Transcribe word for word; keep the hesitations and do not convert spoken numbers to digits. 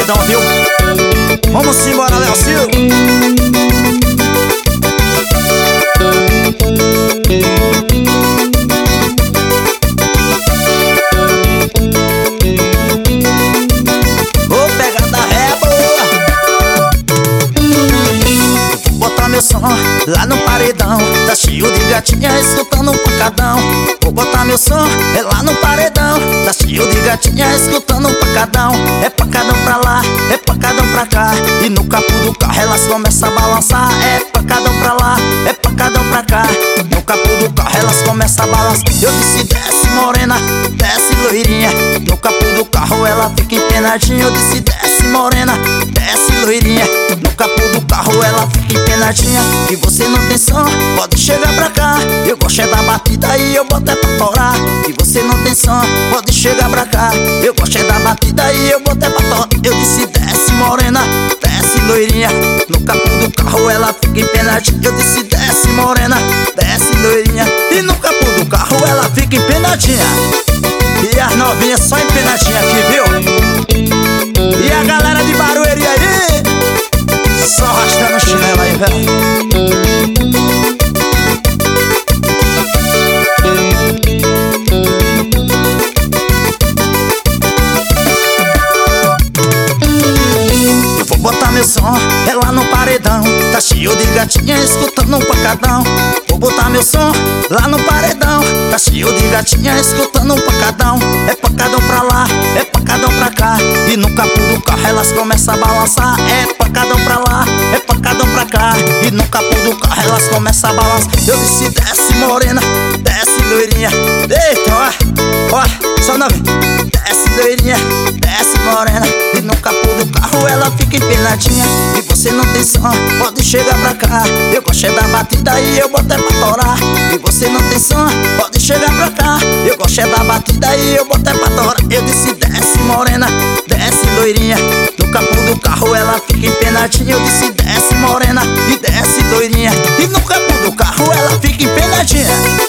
pancadão, viu? Vamos embora, Léo Silva. Vou pegar da régua. Vou botar meu som lá no paredão, tá cheio de gatinha escutando um pancadão. Vou botar meu som é lá no paredão, tá cheio de gatinha escutando um pancadão. É pancadão pra lá, é pancadão pra cá, e no capô do carro elas começam a balançar. É pancadão pra lá, é pancadão pra cá, no capô do carro elas começam a balançar. Eu disse desce morena, desce loirinha, no capô do carro ela fica empenadinha. Eu disse desce morena, desce loirinha, no capô do carro ela fica empenadinha. E você não tem som, pode chegar pra cá, eu gosto é da batida e eu boto é pra torar. E você não tem som, pode chegar pra cá, eu gosto é da batida e eu boto é pra torar. Eu disse desce morena, desce loirinha, no capô do carro ela fica empenadinha. Eu disse desce morena, desce loirinha, e no capô do carro ela fica empenadinha. E as novinhas só empenadinha aqui, viu? E a galera de Barueri aí, só arrastando o chinelo aí, velho. Eu vou botar meu som é lá no paredão, tá cheio de gatinha escutando um pancadão. Vou botar meu som lá no paredão, tá cheio de gatinha escutando um pancadão. É pancadão pra lá, é pancadão pra cá, e no capô do carro elas começam a balançar. É pancadão pra lá, é pancadão pra cá, e no capô do carro elas começam a balançar. Eu disse desce morena, desce loirinha. Eita, ó, ó, só não vem. Desce loirinha, desce morena, e no capô do carro ela fica empenadinha. E você não tem som, pode chegar pra cá, eu gosto é da batida e eu boto é pra torar. E você não tem som, pode chegar pra cá, eu gosto é da batida e eu boto é pra torar. Eu disse desce morena, desce loirinha, no capô do carro ela fica empenadinha. Eu disse desce morena e desce loirinha, e no capô do carro ela fica empenadinha.